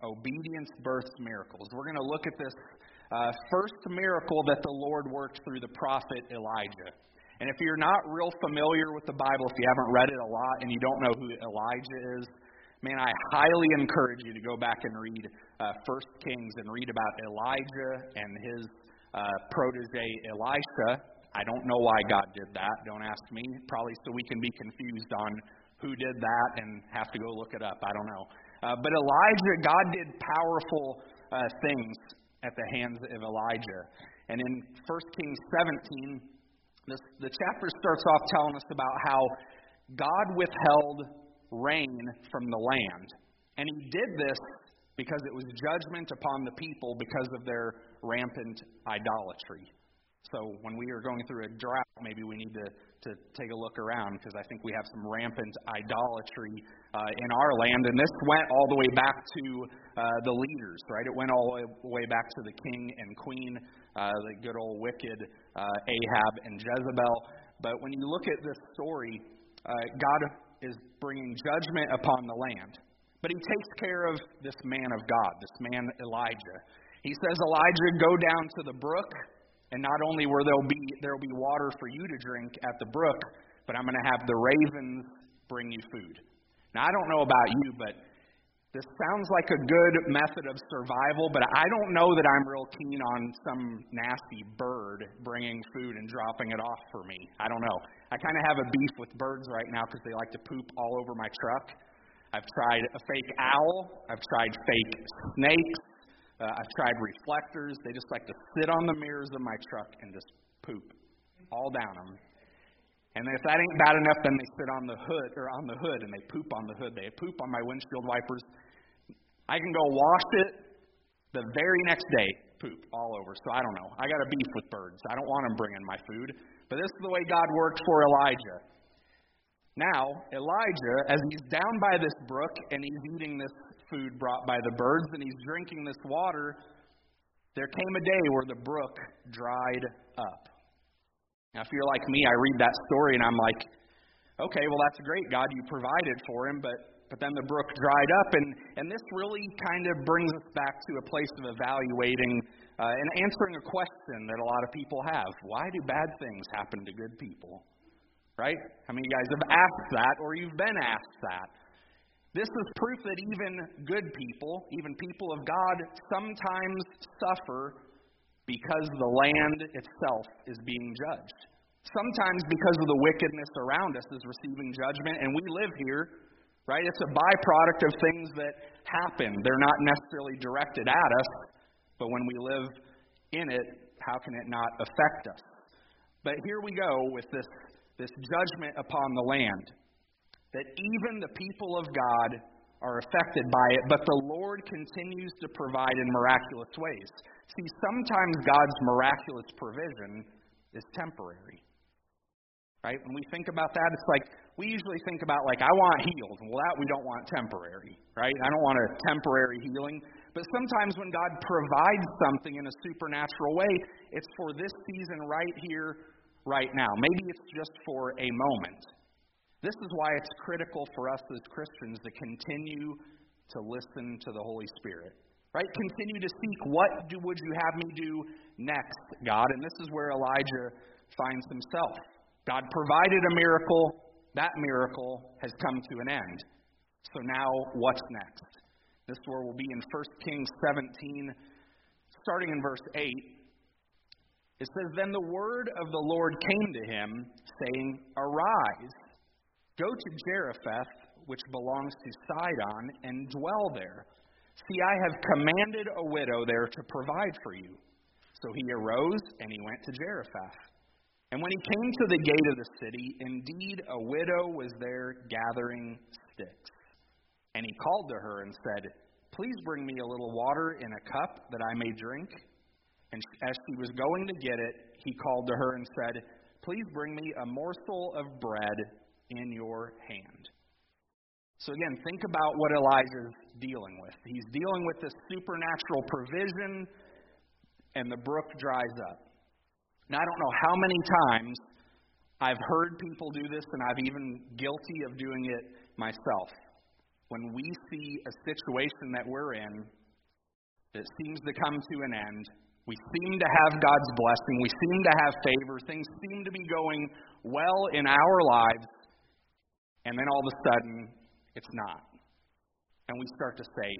Obedience births miracles. We're going to look at this first miracle that the Lord worked through the prophet Elijah. And if you're not real familiar with the Bible, if you haven't read it a lot and you don't know who Elijah is, man, I highly encourage you to go back and read 1 Kings and read about Elijah and his protege Elisha. I don't know why God did that. Don't ask me. Probably so we can be confused on who did that and have to go look it up. I don't know. But Elijah, God did powerful things at the hands of Elijah. And in 1 Kings 17, the chapter starts off telling us about how God withheld rain from the land. And he did this because it was judgment upon the people because of their rampant idolatry. So when we are going through a drought, maybe we need to take a look around, because I think we have some rampant idolatry in our land. And this went all the way back to the leaders, right? It went all the way back to the king and queen, the good old wicked Ahab and Jezebel. But when you look at this story, God is bringing judgment upon the land. But he takes care of this man of God, this man Elijah. He says, Elijah, go down to the brook, and not only will there be water for you to drink at the brook, but I'm going to have the ravens bring you food. Now, I don't know about you, but this sounds like a good method of survival, but I don't know that I'm real keen on some nasty bird bringing food and dropping it off for me. I don't know. I kind of have a beef with birds right now because they like to poop all over my truck. I've tried a fake owl. I've tried fake snakes. I've tried reflectors. They just like to sit on the mirrors of my truck and just poop all down them. And if that ain't bad enough, then they sit on the hood and they poop on the hood. They poop on my windshield wipers. I can go wash it the very next day, poop all over. So I don't know. I got a beef with birds. I don't want them bringing my food. But this is the way God worked for Elijah. Now, Elijah, as he's down by this brook and he's eating this food brought by the birds and he's drinking this water, there came a day where the brook dried up. Now, if you're like me, I read that story and I'm like, okay, well, that's great, God, you provided for him, but then the brook dried up, and this really kind of brings us back to a place of evaluating and answering a question that a lot of people have. Why do bad things happen to good people? Right? How many of you guys have asked that, or you've been asked that? This is proof that even good people, even people of God, sometimes suffer because the land itself is being judged. Sometimes because of the wickedness around us is receiving judgment, and we live here, right? It's a byproduct of things that happen. They're not necessarily directed at us, but when we live in it, how can it not affect us? But here we go with this judgment upon the land, that even the people of God are affected by it, but the Lord continues to provide in miraculous ways. See, sometimes God's miraculous provision is temporary. Right? When we think about that, it's like, we usually think about like, I want healed. Well, that we don't want temporary, right? I don't want a temporary healing. But sometimes when God provides something in a supernatural way, it's for this season right here, right now. Maybe it's just for a moment. This is why it's critical for us as Christians to continue to listen to the Holy Spirit. Right? Continue to seek, would you have me do next, God? And this is where Elijah finds himself. God provided a miracle. That miracle has come to an end. So now, what's next? This is where we'll be in 1 Kings 17, starting in verse 8. It says, Then the word of the Lord came to him, saying, Arise, go to Zarephath, which belongs to Sidon, and dwell there. See, I have commanded a widow there to provide for you. So he arose, and he went to Zarephath. And when he came to the gate of the city, indeed a widow was there gathering sticks. And he called to her and said, Please bring me a little water in a cup that I may drink. And as she was going to get it, he called to her and said, Please bring me a morsel of bread in your hand. So again, think about what Elijah's dealing with. He's dealing with this supernatural provision, and the brook dries up. Now, I don't know how many times I've heard people do this, and I've even guilty of doing it myself. when we see a situation that we're in that seems to come to an end, we seem to have God's blessing, we seem to have favor, things seem to be going well in our lives, and then all of a sudden, it's not. And we start to say,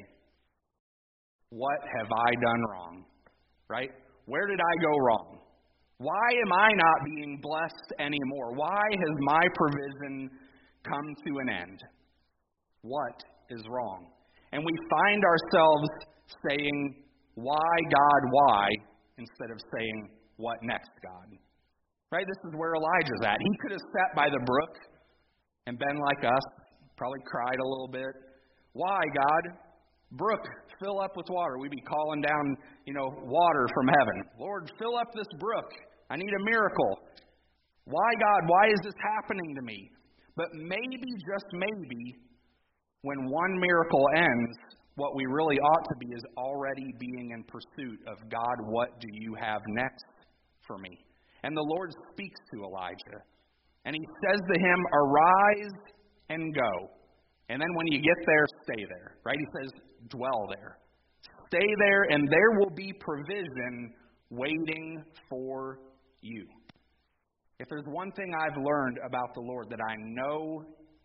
what have I done wrong? Right? Where did I go wrong? Why am I not being blessed anymore? Why has my provision come to an end? What is wrong? And we find ourselves saying, why, God, why, instead of saying, what next, God? Right? This is where Elijah's at. He could have sat by the brook and been like us, probably cried a little bit. Why, God? Brook, fill up with water. We'd be calling down, water from heaven. Lord, fill up this brook. I need a miracle. Why, God? Why is this happening to me? But maybe, just maybe, when one miracle ends, what we really ought to be is already being in pursuit of, God, what do you have next for me? And the Lord speaks to Elijah. And he says to him, arise and go. And then when you get there, stay there. Right? He says, dwell there. Stay there, and there will be provision waiting for you. If there's one thing I've learned about the Lord that I know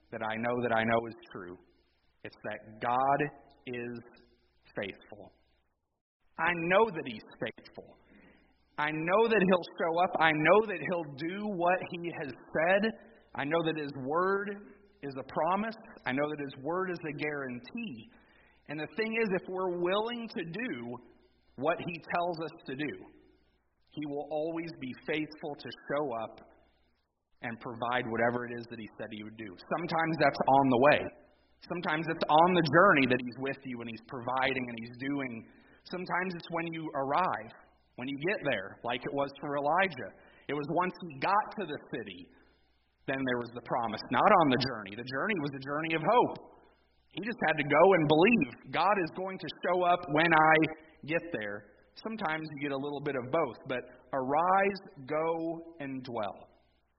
is true, it's that God is faithful. I know that He's faithful. I know that He'll show up. I know that He'll do what He has said. I know that His Word is a promise. I know that His Word is a guarantee. And the thing is, if we're willing to do what He tells us to do, He will always be faithful to show up and provide whatever it is that He said He would do. Sometimes that's on the way. Sometimes it's on the journey that He's with you and He's providing and He's doing. Sometimes it's when you arrive, when you get there, like it was for Elijah. It was once he got to the city, then there was the promise. Not on the journey. The journey was a journey of hope. He just had to go and believe God is going to show up when I get there. Sometimes you get a little bit of both, but arise, go, and dwell.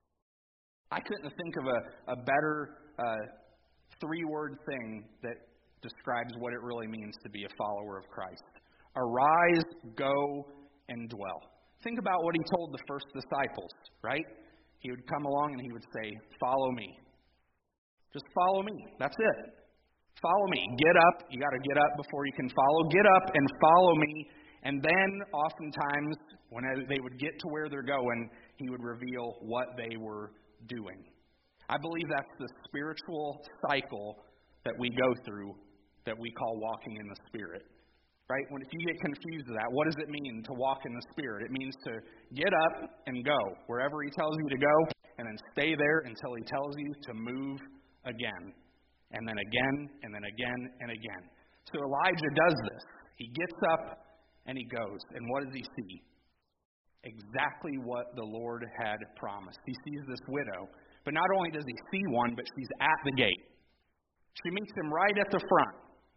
I couldn't think of a better three-word thing that describes what it really means to be a follower of Christ. Arise, go, and dwell. Think about what He told the first disciples, right? He would come along and He would say, follow me. Just follow me. That's it. Follow me. Get up. You got to get up before you can follow. Get up and follow me. And then oftentimes, when they would get to where they're going, He would reveal what they were doing. I believe that's the spiritual cycle that we go through that we call walking in the Spirit. Right? If you get confused with that, what does it mean to walk in the Spirit? It means to get up and go wherever He tells you to go, and then stay there until He tells you to move again. And then again, and then again, and again. So Elijah does this. He gets up and he goes. And what does he see? Exactly what the Lord had promised. He sees this widow. But not only does he see one, but she's at the gate. She meets him right at the front.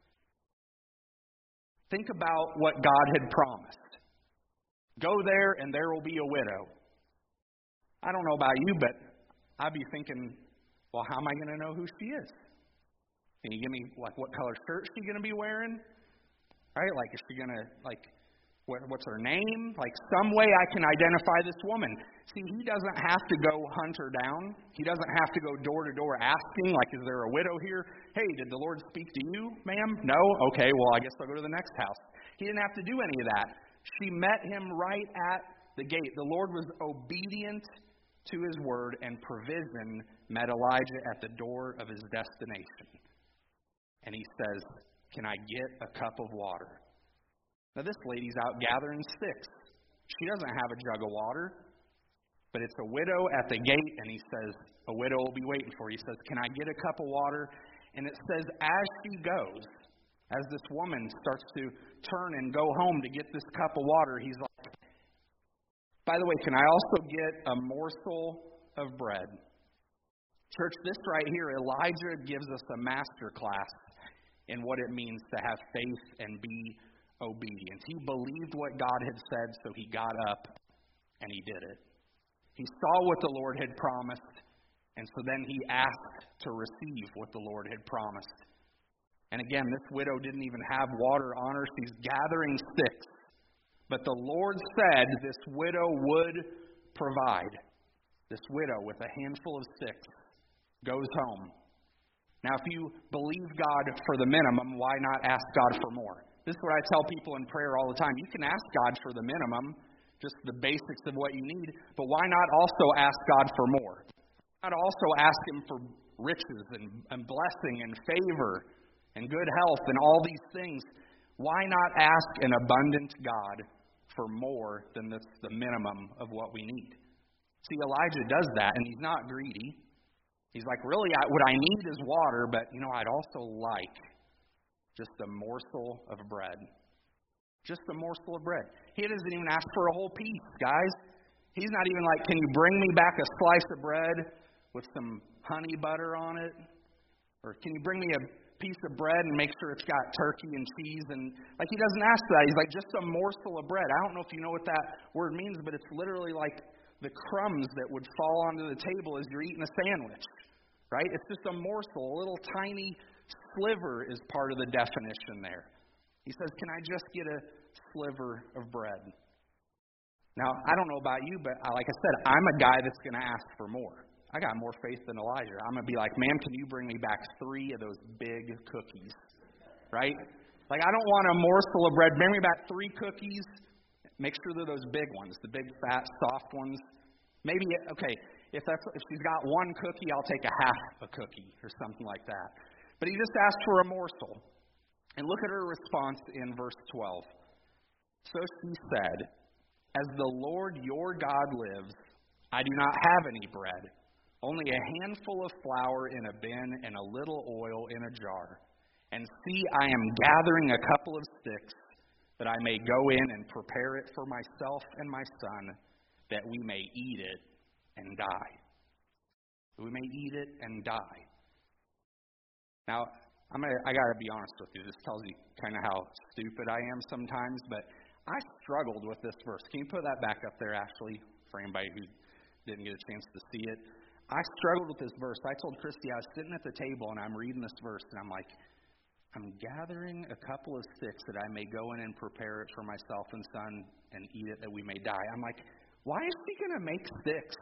Think about what God had promised. Go there and there will be a widow. I don't know about you, but I'd be thinking, well, how am I going to know who she is? Can you give me, what color shirt she's going to be wearing? Right? Is she going to, what's her name? Some way I can identify this woman. See, he doesn't have to go hunt her down. He doesn't have to go door to door asking, is there a widow here? Hey, did the Lord speak to you, ma'am? No? Okay, well, I guess I'll go to the next house. He didn't have to do any of that. She met him right at the gate. The Lord was obedient to His word, and provision met Elijah at the door of his destination. And he says, can I get a cup of water? Now, this lady's out gathering sticks. She doesn't have a jug of water, but it's a widow at the gate, and he says, a widow will be waiting for you. He says, can I get a cup of water? And it says, as she goes, as this woman starts to turn and go home to get this cup of water, he's like, by the way, can I also get a morsel of bread? Church, this right here, Elijah gives us a master class in what it means to have faith and be obedient. He believed what God had said, so he got up and he did it. He saw what the Lord had promised, and so then he asked to receive what the Lord had promised. And again, this widow didn't even have water on her. She's gathering sticks. But the Lord said this widow would provide. This widow with a handful of sticks goes home. Now, if you believe God for the minimum, why not ask God for more? This is what I tell people in prayer all the time. You can ask God for the minimum, just the basics of what you need, but why not also ask God for more? Why not also ask Him for riches and blessing and favor and good health and all these things? Why not ask an abundant God for more than the minimum of what we need? See, Elijah does that, and he's not greedy. He's like, really, what I need is water, but, I'd also like just a morsel of bread. Just a morsel of bread. He doesn't even ask for a whole piece, guys. He's not even like, can you bring me back a slice of bread with some honey butter on it? Or can you bring me a piece of bread and make sure it's got turkey and cheese? And he doesn't ask that. He's like, just a morsel of bread. I don't know if you know what that word means, but it's literally like the crumbs that would fall onto the table as you're eating a sandwich, right? It's just a morsel, a little tiny sliver is part of the definition there. He says, can I just get a sliver of bread? Now, I don't know about you, but like I said, I'm a guy that's going to ask for more. I got more faith than Elijah. I'm going to be like, ma'am, can you bring me back 3 of those big cookies, right? I don't want a morsel of bread. Bring me back 3 cookies. Make sure they're those big ones, the big, fat, soft ones. Maybe, okay, if she's got 1 cookie, I'll take a half a cookie or something like that. But he just asked for a morsel. And look at her response in verse 12. So she said, as the Lord your God lives, I do not have any bread, only a handful of flour in a bin and a little oil in a jar. And see, I am gathering a couple of sticks that I may go in and prepare it for myself and my son, that we may eat it and die. We may eat it and die. Now, I got to be honest with you. This tells you kind of how stupid I am sometimes, but I struggled with this verse. Can you put that back up there, Ashley, for anybody who didn't get a chance to see it? I struggled with this verse. I told Christy I was sitting at the table, and I'm reading this verse, and I'm like, I'm gathering a couple of sticks that I may go in and prepare it for myself and son and eat it that we may die. I'm like, why is she going to make sticks?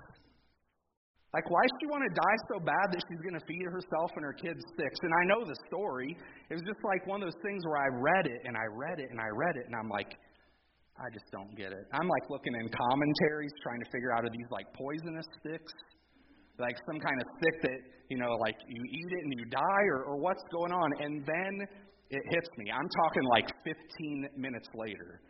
Why does she want to die so bad that she's going to feed herself and her kids sticks? And I know the story. It was just like one of those things where I read it, and I read it, and I read it, and I'm like, I just don't get it. I'm looking in commentaries trying to figure out, are these poisonous sticks? Some kind of stick that, you eat it and you die, or what's going on? And then it hits me. I'm talking 15 minutes later.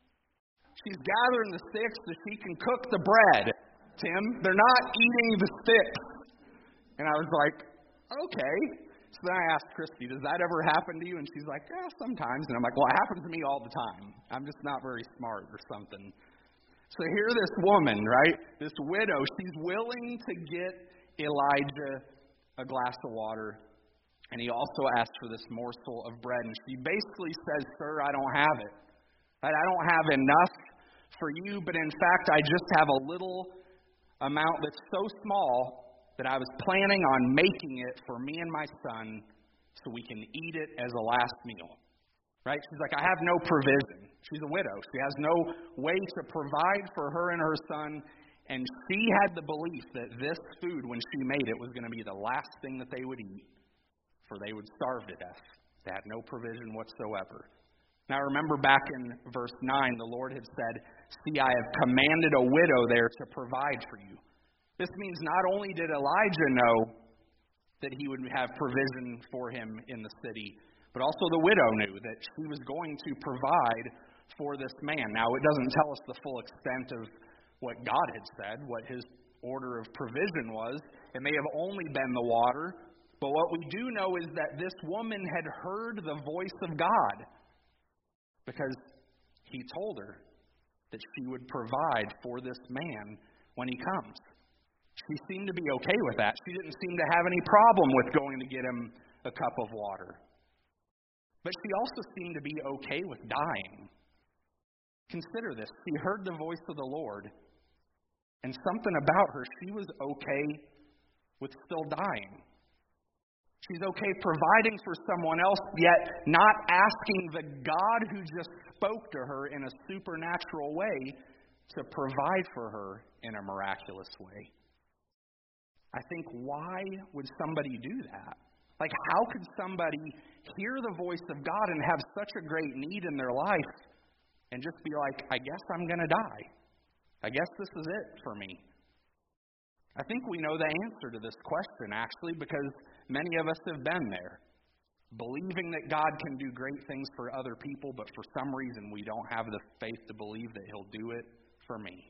She's gathering the sticks so she can cook the bread, Tim. They're not eating the sticks. And I was like, okay. So then I asked Christy, does that ever happen to you? And she's like, yeah, sometimes. And I'm like, well, it happens to me all the time. I'm just not very smart or something. So here this woman, right, this widow, she's willing to get Elijah a glass of water. And he also asks for this morsel of bread. And she basically says, sir, I don't have it. Right? I don't have enough for you, but in fact, I just have a little amount that's so small that I was planning on making it for me and my son so we can eat it as a last meal. Right? She's like, I have no provision. She's a widow. She has no way to provide for her and her son. And she had the belief that this food, when she made it, was going to be the last thing that they would eat, for they would starve to death. They had no provision whatsoever. Now remember back in verse 9, the Lord had said, see, I have commanded a widow there to provide for you. This means not only did Elijah know that he would have provision for him in the city, but also the widow knew that she was going to provide for this man. Now, it doesn't tell us the full extent of what God had said, what his order of provision was. It may have only been the water, but what we do know is that this woman had heard the voice of God, because he told her that she would provide for this man when he comes. She seemed to be okay with that. She didn't seem to have any problem with going to get him a cup of water. But she also seemed to be okay with dying. Consider this. She heard the voice of the Lord, and something about her, she was okay with still dying. She's okay providing for someone else, yet not asking the God who just spoke to her in a supernatural way to provide for her in a miraculous way. I think, why would somebody do that? Like, how could somebody hear the voice of God and have such a great need in their life and just be like, I guess I'm going to die. I guess this is it for me. I think we know the answer to this question, actually, because many of us have been there, believing that God can do great things for other people, but for some reason we don't have the faith to believe that He'll do it for me.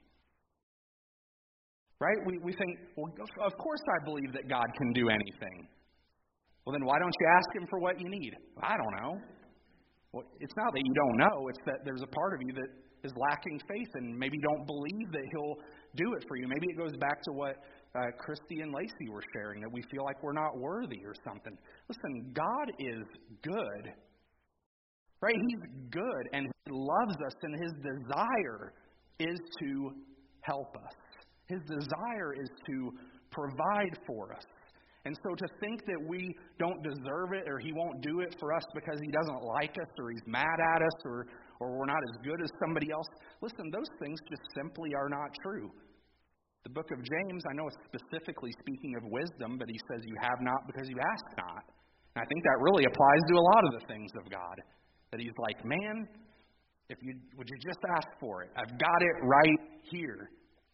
Right? We think, well, of course I believe that God can do anything. Well, then why don't you ask Him for what you need? I don't know. Well, it's not that you don't know. It's that there's a part of you that is lacking faith and maybe don't believe that He'll do it for you. Maybe it goes back to what Christy and Lacey were sharing, that we feel like we're not worthy or something. Listen, God is good. Right? He's good and He loves us, and His desire is to help us. His desire is to provide for us. And so to think that we don't deserve it or He won't do it for us because He doesn't like us or He's mad at us or we're not as good as somebody else, listen, those things just simply are not true. The book of James, I know it's specifically speaking of wisdom, but he says you have not because you ask not. And I think that really applies to a lot of the things of God. That He's like, man, would you just ask for it? I've got it right here.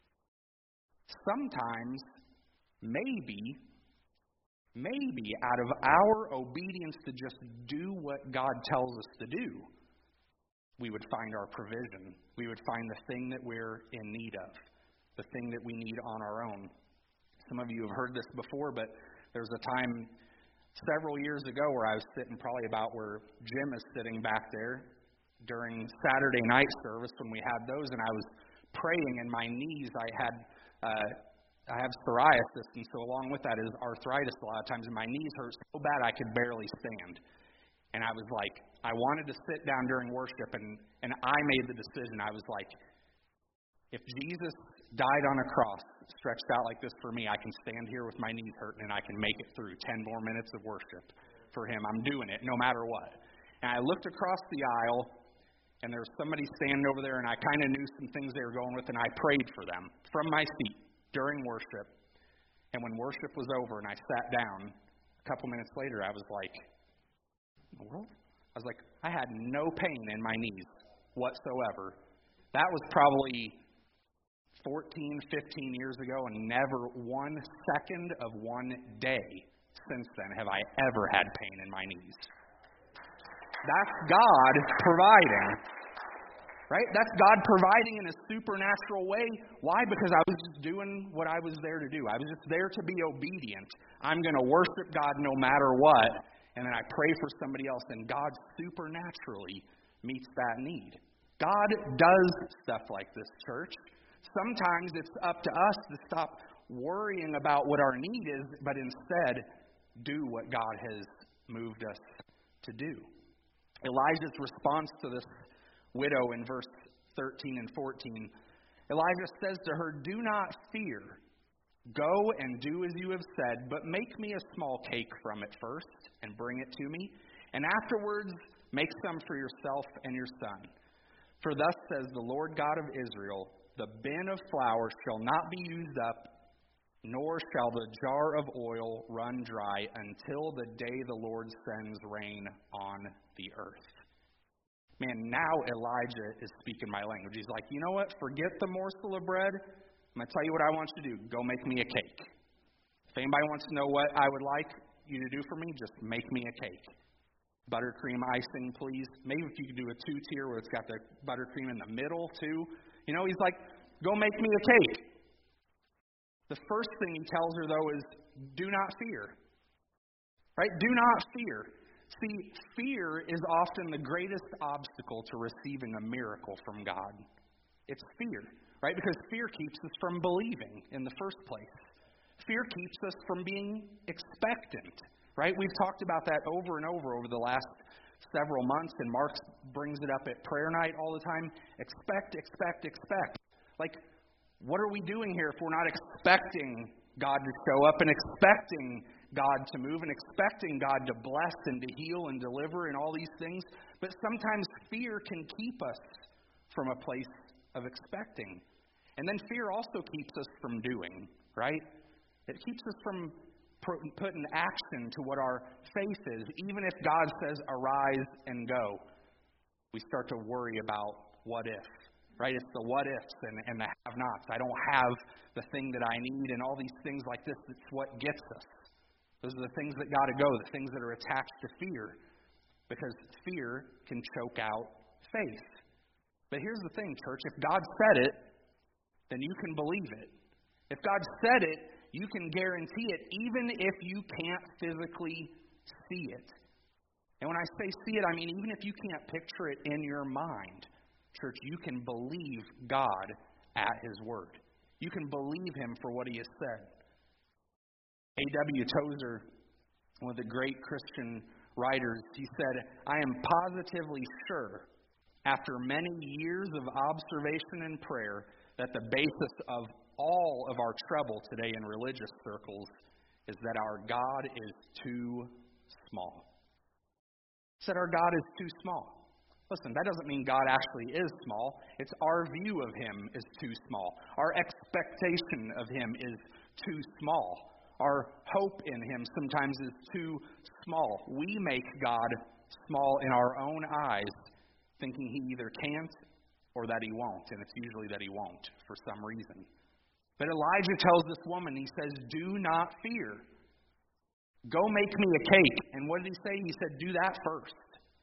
Sometimes, maybe out of our obedience to just do what God tells us to do, we would find our provision. We would find the thing that we're in need of, the thing that we need on our own. Some of you have heard this before, but there was a time several years ago where I was sitting probably about where Jim is sitting back there during Saturday night service when we had those, and I was praying, and my knees, I have psoriasis, and so along with that is arthritis a lot of times, and my knees hurt so bad I could barely stand. And I was like, I wanted to sit down during worship, and I made the decision. I was like, if Jesus died on a cross, stretched out like this for me, I can stand here with my knees hurting, and I can make it through 10 more minutes of worship for Him. I'm doing it no matter what. And I looked across the aisle, and there was somebody standing over there, and I kind of knew some things they were going with, and I prayed for them from my seat during worship. And when worship was over and I sat down, a couple minutes later, I was like, what in the world? I was like, I had no pain in my knees whatsoever. That was probably 14, 15 years ago, and never 1 second of one day since then have I ever had pain in my knees. That's God providing. Right? That's God providing in a supernatural way. Why? Because I was just doing what I was there to do. I was just there to be obedient. I'm going to worship God no matter what, and then I pray for somebody else, and God supernaturally meets that need. God does stuff like this, church. Sometimes it's up to us to stop worrying about what our need is, but instead do what God has moved us to do. Elijah's response to this widow in verse 13 and 14, Elijah says to her, do not fear. Go and do as you have said, but make me a small cake from it first and bring it to me, and afterwards make some for yourself and your son. For thus says the Lord God of Israel, the bin of flour shall not be used up, nor shall the jar of oil run dry until the day the Lord sends rain on the earth. Man, now Elijah is speaking my language. He's like, you know what? Forget the morsel of bread. I'm going to tell you what I want you to do. Go make me a cake. If anybody wants to know what I would like you to do for me, just make me a cake. Buttercream icing, please. Maybe if you could do a 2-tier where it's got the buttercream in the middle, too. You know, he's like, go make me a cake. The first thing he tells her, though, is do not fear. Right? Do not fear. See, fear is often the greatest obstacle to receiving a miracle from God. It's fear, right? Because fear keeps us from believing in the first place. Fear keeps us from being expectant, right? We've talked about that over and over the last several months, and Mark brings it up at prayer night all the time. Expect, expect, expect. Like, what are we doing here if we're not expecting God to show up and expecting God to move and expecting God to bless and to heal and deliver and all these things. But sometimes fear can keep us from a place of expecting. And then fear also keeps us from doing, right? It keeps us from putting action to what our faith is. Even if God says, arise and go, we start to worry about what if, right? It's the what ifs and the have-nots. I don't have the thing that I need and all these things like this. It's what gets us. Those are the things that got to go, the things that are attached to fear, because fear can choke out faith. But here's the thing, church. If God said it, then you can believe it. If God said it, you can guarantee it, even if you can't physically see it. And when I say see it, I mean even if you can't picture it in your mind, church, you can believe God at His word. You can believe Him for what He has said. A.W. Tozer, one of the great Christian writers, he said, I am positively sure, after many years of observation and prayer, that the basis of all of our trouble today in religious circles is that our God is too small. He said our God is too small. Listen, that doesn't mean God actually is small. It's our view of Him is too small. Our expectation of Him is too small. Our hope in Him sometimes is too small. We make God small in our own eyes, thinking He either can't or that He won't. And it's usually that He won't for some reason. But Elijah tells this woman, he says, do not fear. Go make me a cake. And what did he say? He said, do that first.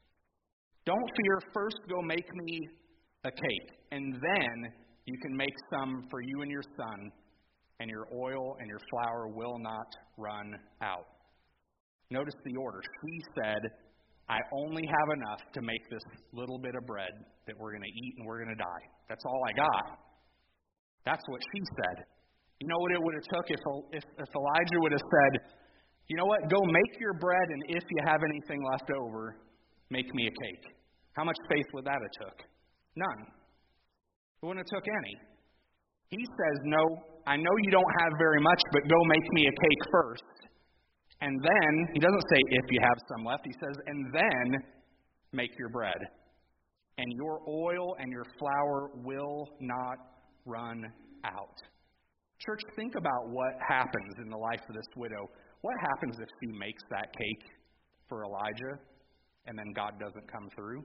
Don't fear. First, go make me a cake. And then you can make some for you and your son, and your oil and your flour will not run out. Notice the order. She said, I only have enough to make this little bit of bread that we're going to eat and we're going to die. That's all I got. That's what she said. You know what it would have took if Elijah would have said, you know what, go make your bread, and if you have anything left over, make me a cake. How much faith would that have took? None. It wouldn't have took any. He says, no, I know you don't have very much, but go make me a cake first. And then, he doesn't say if you have some left, he says, and then make your bread. And your oil and your flour will not run out. Church, think about what happens in the life of this widow. What happens if she makes that cake for Elijah and then God doesn't come through?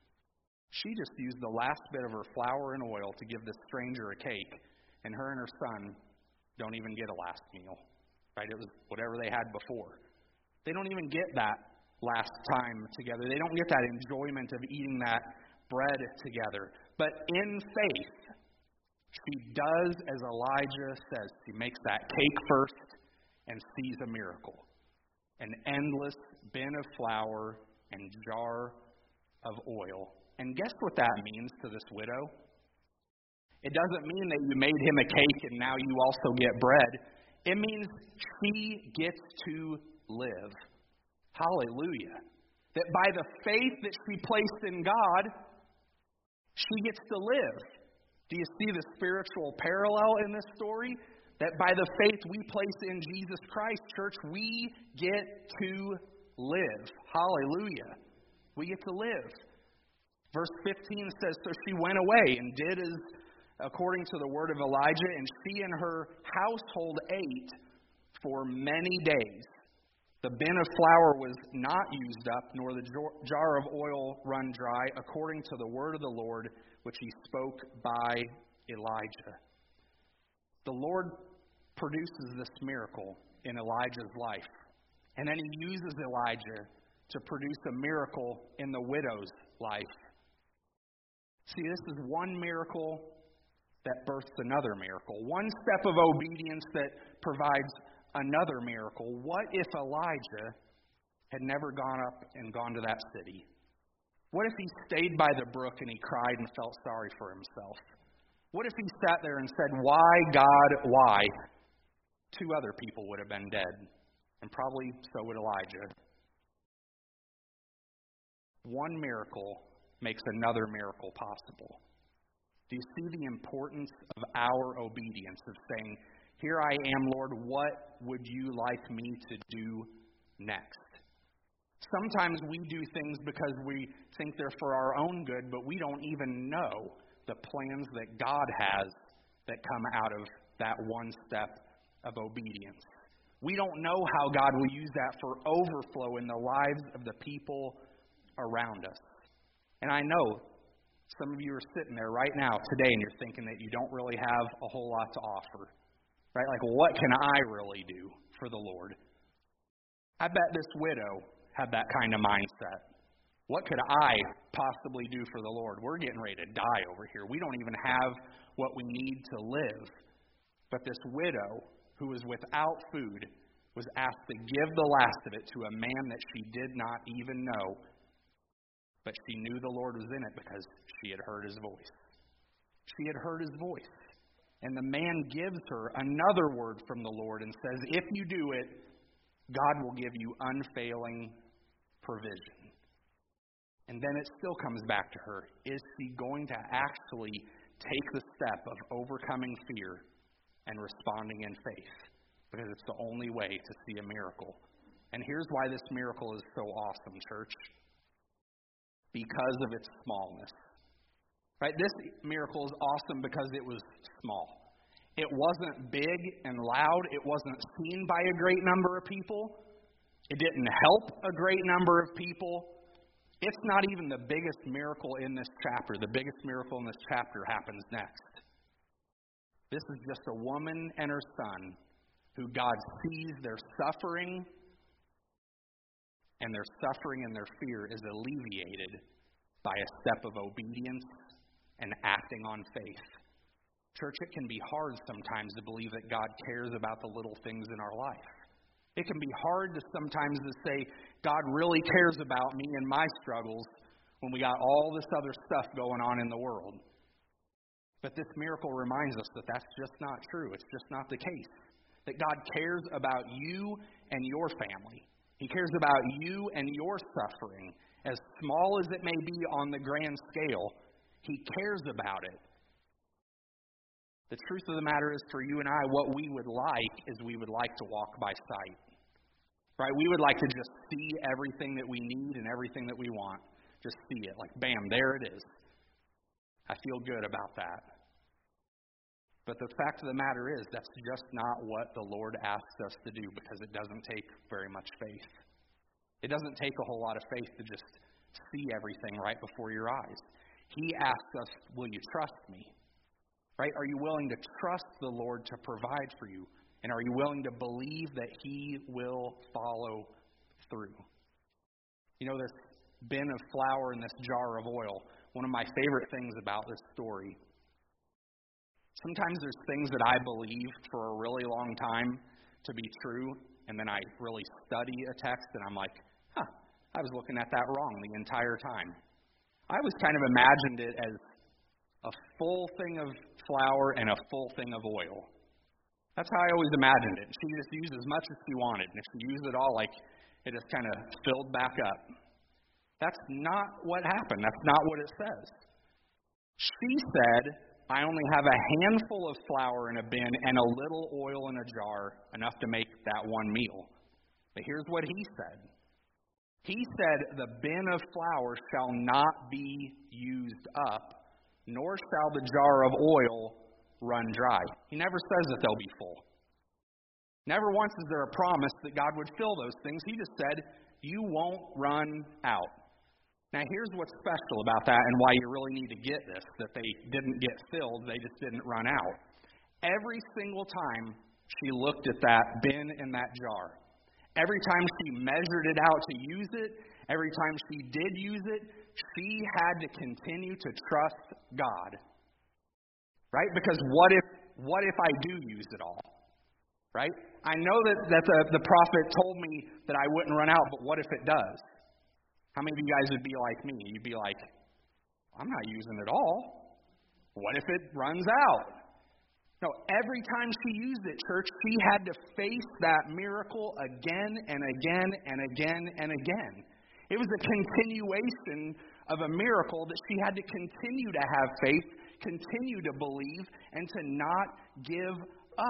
She just used the last bit of her flour and oil to give this stranger a cake, and her son don't even get a last meal. Right? It was whatever they had before. They don't even get that last time together. They don't get that enjoyment of eating that bread together. But in faith, she does as Elijah says. She makes that cake first and sees a miracle. An endless bin of flour and jar of oil. And guess what that means to this widow? It doesn't mean that you made him a cake and now you also get bread. It means she gets to live. Hallelujah. That by the faith that she placed in God, she gets to live. Do you see the spiritual parallel in this story? That by the faith we place in Jesus Christ, church, we get to live. Hallelujah. We get to live. Verse 15 says, so she went away and did as according to the word of Elijah, and she and her household ate for many days. The bin of flour was not used up, nor the jar of oil run dry, according to the word of the Lord, which he spoke by Elijah. The Lord produces this miracle in Elijah's life. And then he uses Elijah to produce a miracle in the widow's life. See, this is one miracle that births another miracle. One step of obedience that provides another miracle. What if Elijah had never gone up and gone to that city? What if he stayed by the brook and he cried and felt sorry for himself? What if he sat there and said, why, God, why? 2 other people would have been dead, and probably so would Elijah. One miracle makes another miracle possible. Do you see the importance of our obedience, of saying, Here I am, Lord. What would you like me to do next? Sometimes we do things because we think they're for our own good, but we don't even know the plans that God has that come out of that one step of obedience. We don't know how God will use that for overflow in the lives of the people around us. And I know some of you are sitting there right now today and you're thinking that you don't really have a whole lot to offer. Right? Like, what can I really do for the Lord? I bet this widow had that kind of mindset. What could I possibly do for the Lord? We're getting ready to die over here. We don't even have what we need to live. But this widow, who was without food, was asked to give the last of it to a man that she did not even know. But she knew the Lord was in it because she had heard his voice. She had heard his voice. And the man gives her another word from the Lord and says, if you do it, God will give you unfailing provision. And then it still comes back to her. Is she going to actually take the step of overcoming fear and responding in faith? Because it's the only way to see a miracle. And here's why this miracle is so awesome, church. Because of its smallness. Right? This miracle is awesome because it was small. It wasn't big and loud. It wasn't seen by a great number of people. It didn't help a great number of people. It's not even the biggest miracle in this chapter. The biggest miracle in this chapter happens next. This is just a woman and her son who God sees their suffering, and their suffering and their fear is alleviated by a step of obedience and acting on faith. Church, it can be hard sometimes to believe that God cares about the little things in our life. It can be hard to sometimes to say, God really cares about me and my struggles when we got all this other stuff going on in the world. But this miracle reminds us that that's just not true. It's just not the case. That God cares about you and your family. He cares about you and your suffering. As small as it may be on the grand scale, He cares about it. The truth of the matter is, for you and I, what we would like is we would like to walk by sight. Right? We would like to just see everything that we need and everything that we want. Just see it. Like, bam, there it is. I feel good about that. But the fact of the matter is, that's just not what the Lord asks us to do, because it doesn't take very much faith. It doesn't take a whole lot of faith to just see everything right before your eyes. He asks us, will you trust me? Right? Are you willing to trust the Lord to provide for you? And are you willing to believe that He will follow through? You know, this bin of flour and this jar of oil, one of my favorite things about this story, sometimes there's things that I believe for a really long time to be true, and then I really study a text and I'm like, I was looking at that wrong the entire time. I always kind of imagined it as a full thing of flour and a full thing of oil. That's how I always imagined it. She just used as much as she wanted, and if she used it all, like, it just kind of filled back up. That's not what happened. That's not what it says. She said, I only have a handful of flour in a bin and a little oil in a jar, enough to make that one meal. But here's what he said. He said, the bin of flour shall not be used up, nor shall the jar of oil run dry. He never says that they'll be full. Never once is there a promise that God would fill those things. He just said, you won't run out. Now, here's what's special about that and why you really need to get this, that they didn't get filled, they just didn't run out. Every single time she looked at that bin and that jar, every time she measured it out to use it, every time she did use it, she had to continue to trust God. Right? Because what if I do use it all? Right? I know that the prophet told me that I wouldn't run out, but what if it does? How many of you guys would be like me? You'd be like, I'm not using it all. What if it runs out? No, every time she used it, church, she had to face that miracle again and again and again and again. It was a continuation of a miracle that she had to continue to have faith, continue to believe, and to not give up.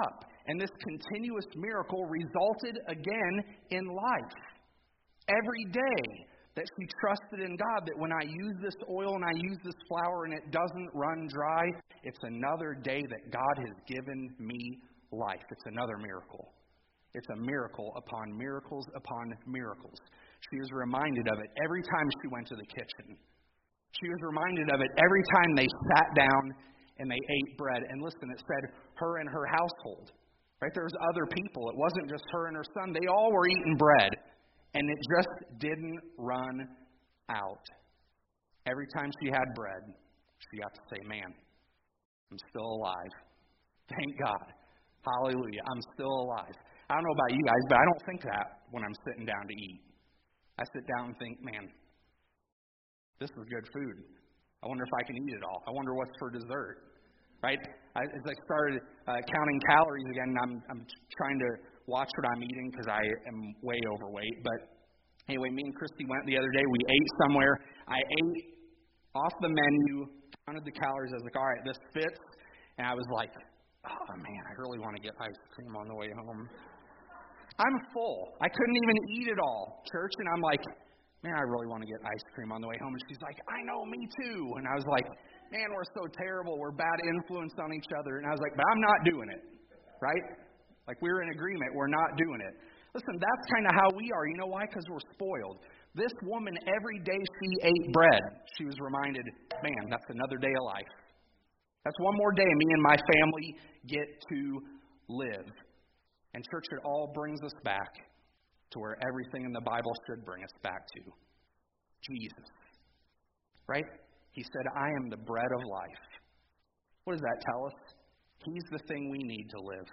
And this continuous miracle resulted again in life. Every day that she trusted in God, that when I use this oil and I use this flour and it doesn't run dry, it's another day that God has given me life. It's another miracle. It's a miracle upon miracles upon miracles. She was reminded of it every time she went to the kitchen. She was reminded of it every time they sat down and they ate bread. And listen, it said her and her household. Right? There was other people. It wasn't just her and her son. They all were eating bread. And it just didn't run out. Every time she had bread, she got to say, man, I'm still alive. Thank God. Hallelujah. I'm still alive. I don't know about you guys, but I don't think that when I'm sitting down to eat. I sit down and think, man, this is good food. I wonder if I can eat it all. I wonder what's for dessert. Right? As I started counting calories again, I'm trying to watch what I'm eating because I am way overweight. But anyway, me and Christy went the other day. We ate somewhere. I ate off the menu, counted the calories. I was like, all right, this fits. And I was like, oh, man, I really want to get ice cream on the way home. I'm full. I couldn't even eat it all, church. And I'm like, man, I really want to get ice cream on the way home. And she's like, I know, me too. And I was like, man, we're so terrible. We're bad influence on each other. And I was like, but I'm not doing it, right? Like, we're in agreement. We're not doing it. Listen, that's kind of how we are. You know why? Because we're spoiled. This woman, every day she ate bread, she was reminded, man, that's another day of life. That's one more day me and my family get to live. And church, it all brings us back to where everything in the Bible should bring us back to. Jesus. Right? He said, I am the bread of life. What does that tell us? He's the thing we need to live.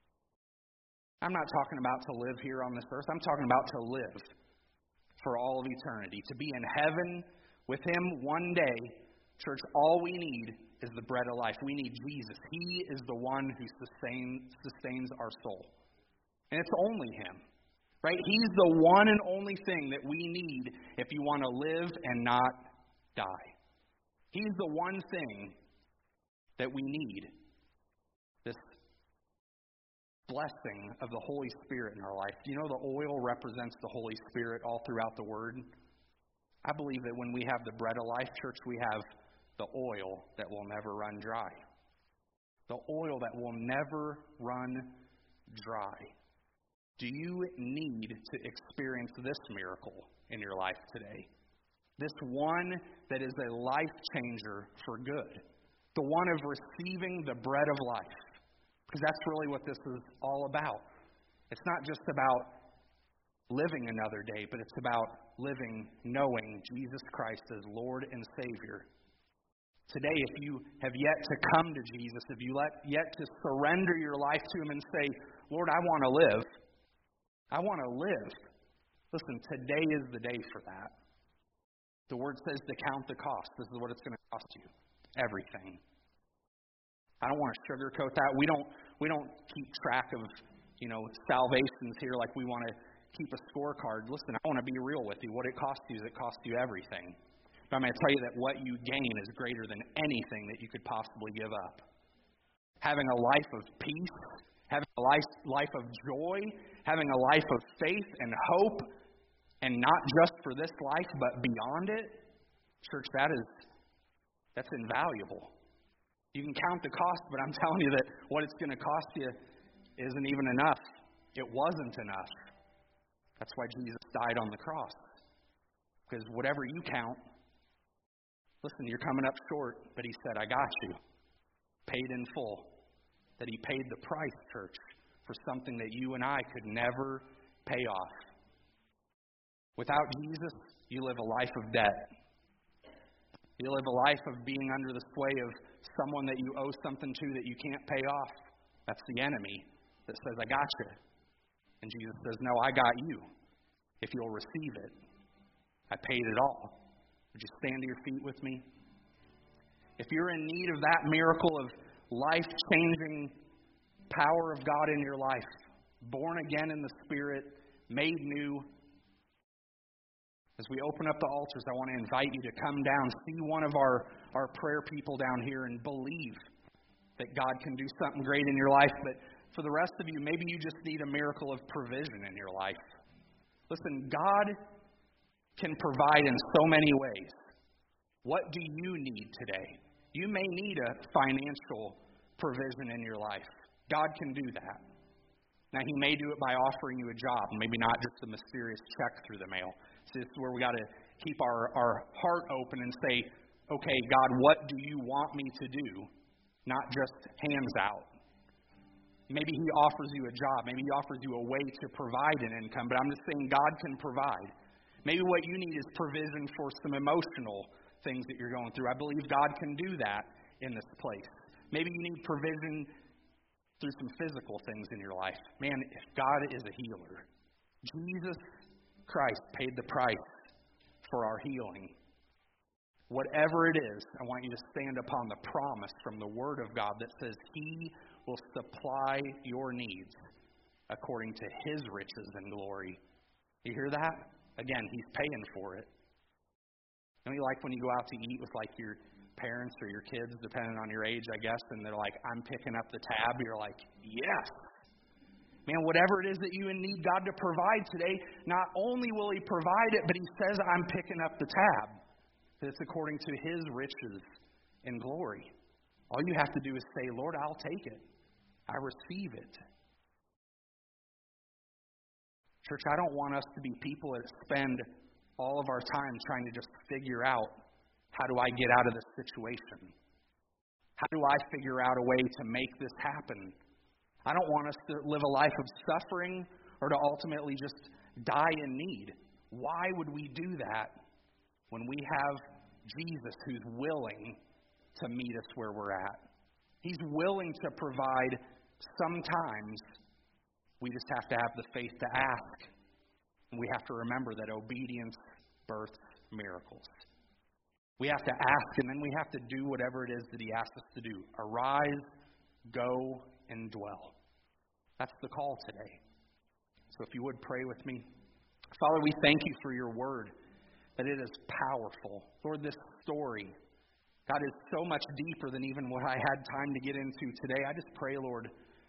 I'm not talking about to live here on this earth. I'm talking about to live for all of eternity. To be in heaven with Him one day. Church, all we need is the bread of life. We need Jesus. He is the one who sustains our soul. And it's only Him. Right? He's the one and only thing that we need if you want to live and not die. He's the one thing that we need. This blessing of the Holy Spirit in our life. Do you know the oil represents the Holy Spirit all throughout the Word? I believe that when we have the bread of life, church, we have the oil that will never run dry. The oil that will never run dry. Do you need to experience this miracle in your life today? This one that is a life changer for good. The one of receiving the bread of life. Because that's really what this is all about. It's not just about living another day, but it's about living knowing Jesus Christ as Lord and Savior. Today, if you have yet to come to Jesus, if you yet to surrender your life to Him and say, Lord, I want to live. I want to live. Listen, today is the day for that. The Word says to count the cost. This is what it's going to cost you. Everything. I don't want to sugarcoat that. We don't keep track of, salvations here like we want to keep a scorecard. Listen, I want to be real with you. What it costs you is it costs you everything. But I'm going to tell you that what you gain is greater than anything that you could possibly give up. Having a life of peace, having a life of joy, having a life of faith and hope, and not just for this life, but beyond it, church, that's invaluable. You can count the cost, but I'm telling you that what it's going to cost you isn't even enough. It wasn't enough. That's why Jesus died on the cross. Because whatever you count, listen, you're coming up short, but He said, I got you. Paid in full. That He paid the price, church, for something that you and I could never pay off. Without Jesus, you live a life of debt. You live a life of being under the sway of someone that you owe something to that you can't pay off. That's the enemy that says, I got you. And Jesus says, no, I got you. If you'll receive it. I paid it all. Would you stand to your feet with me? If you're in need of that miracle of life-changing power of God in your life, born again in the Spirit, made new, as we open up the altars, I want to invite you to come down, see one of our prayer people down here and believe that God can do something great in your life. But For the rest of you, maybe you just need a miracle of provision in your life. Listen, God can provide in so many ways. What do you need today? You may need a financial provision in your life. God can do that. Now, He may do it by offering you a job, maybe not just a mysterious check through the mail. So this is where we got to keep our heart open and say, okay, God, what do you want me to do? Not just hands out. Maybe He offers you a job. Maybe He offers you a way to provide an income. But I'm just saying God can provide. Maybe what you need is provision for some emotional things that you're going through. I believe God can do that in this place. Maybe you need provision through some physical things in your life. Man, if God is a healer, Jesus Christ paid the price for our healing. Whatever it is, I want you to stand upon the promise from the Word of God that says He will supply your needs according to His riches and glory. You hear that? Again, He's paying for it. Don't you like when you go out to eat with like your parents or your kids, depending on your age, I guess, and they're like, I'm picking up the tab. You're like, yes. Man, whatever it is that you need God to provide today, not only will He provide it, but He says, I'm picking up the tab. It's according to His riches and glory. All you have to do is say, Lord, I'll take it. I receive it. Church, I don't want us to be people that spend all of our time trying to just figure out, how do I get out of this situation? How do I figure out a way to make this happen? I don't want us to live a life of suffering or to ultimately just die in need. Why would we do that when we have Jesus who's willing to meet us where we're at? He's willing to provide. Sometimes we just have to have the faith to ask. And we have to remember that obedience births miracles. We have to ask, and then we have to do whatever it is that He asks us to do. Arise, go, and dwell. That's the call today. So if you would pray with me. Father, we thank You for Your Word, that it is powerful. Lord, this story, God, is so much deeper than even what I had time to get into today. I just pray, Lord,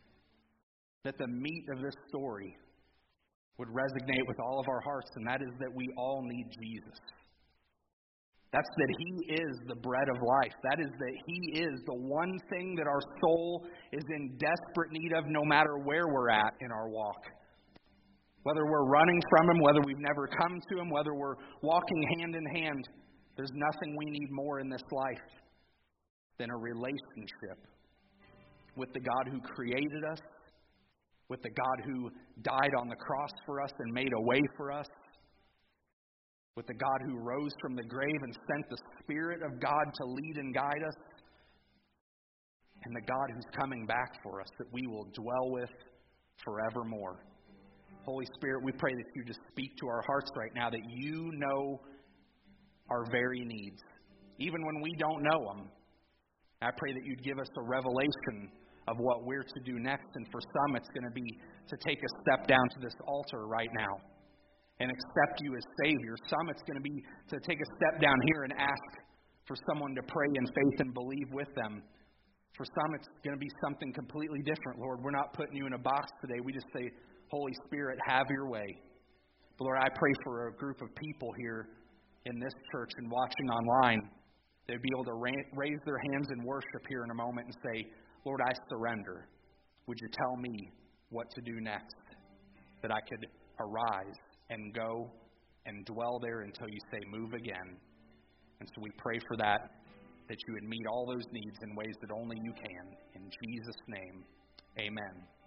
that the meat of this story would resonate with all of our hearts, and that is that we all need Jesus. That's that He is the bread of life. That is that He is the one thing that our soul is in desperate need of, no matter where we're at in our walk. Whether we're running from Him, whether we've never come to Him, whether we're walking hand in hand, there's nothing we need more in this life than a relationship with the God who created us, with the God who died on the cross for us and made a way for us, with the God who rose from the grave and sent the Spirit of God to lead and guide us, and the God who's coming back for us that we will dwell with forevermore. Holy Spirit, we pray that You just speak to our hearts right now, that You know our very needs, even when we don't know them. I pray that You'd give us a revelation of what we're to do next, and for some it's going to be to take a step down to this altar right now and accept You as Savior. Some it's going to be to take a step down here and ask for someone to pray in faith and believe with them. For some it's going to be something completely different. Lord, we're not putting You in a box today. We just say, Holy Spirit, have Your way. But Lord, I pray for a group of people here in this church and watching online. They'd be able to raise their hands in worship here in a moment and say, Lord, I surrender. Would You tell me what to do next? That I could arise and go and dwell there until You say move again. And so we pray for that You would meet all those needs in ways that only You can. In Jesus' name, amen.